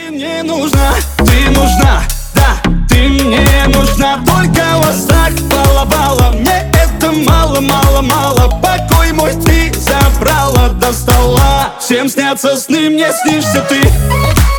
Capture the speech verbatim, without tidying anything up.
Ты мне нужна, ты нужна, да, ты мне нужна. Только вас так баловала, мне это мало, мало, мало. Покой мой ты забрала, достала. Всем снятся сны, мне снишься ты.